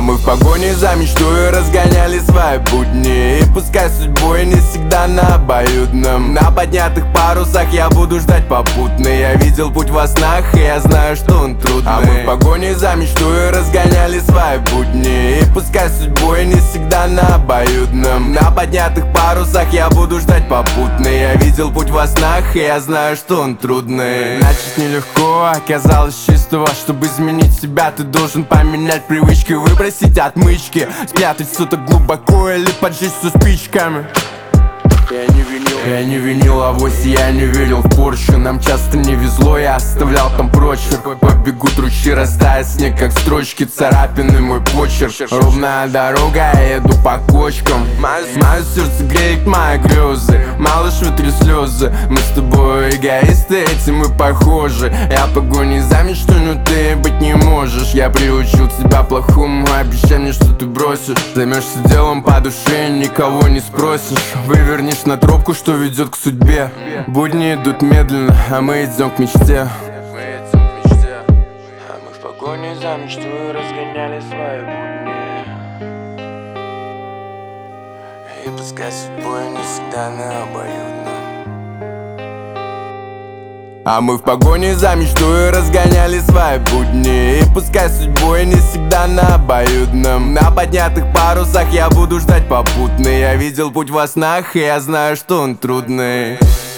А мы в погоне за мечтой разгоняли свои будни. И пускай судьбой не всегда на обоюдном, на поднятых парусах я буду ждать попутный. Я видел путь во снах, и я знаю, что он трудный. А мы в погоне за мечтой разгоняли свои будни. И пускай судьбой не всегда на обоюдном, на поднятых парусах я буду ждать попутный. Я видел путь во снах, и я знаю, что он трудный. Начать нелегко, оказалось чистого. Чтобы изменить себя, ты должен поменять привычки, выбросить отмычки, спрятать что-то глубоко или поджечь все спичками. Я не винил авось, я не верил в Порше. Нам часто не везло, я оставлял там прочерк. Побегут ручьи, растает снег, как строчки, царапины мой почерк. Ровная дорога, я еду по кочкам. Мое сердце греет мои грезы, малыш вытри слезы. Мы с тобой эгоисты, этим мы похожи. Я в погоне за мечтой, но ты быть не можешь. Я приучил тебя плохому, обещай мне, что ты бросишь. Займешься делом по душе, никого не спросишь. Вывернешь на тропку, что ведет к судьбе. Будни идут медленно, а мы идем к мечте. А мы в погоне за мечтой разгоняли свои будни. И пускай судьбой не всегда на обоюдно. А мы в погоне за мечтой разгоняли свои будни. И пускай судьбой не всегда на обоюдном, на поднятых парусах я буду ждать попутный. Я видел путь во снах, и я знаю, что он трудный.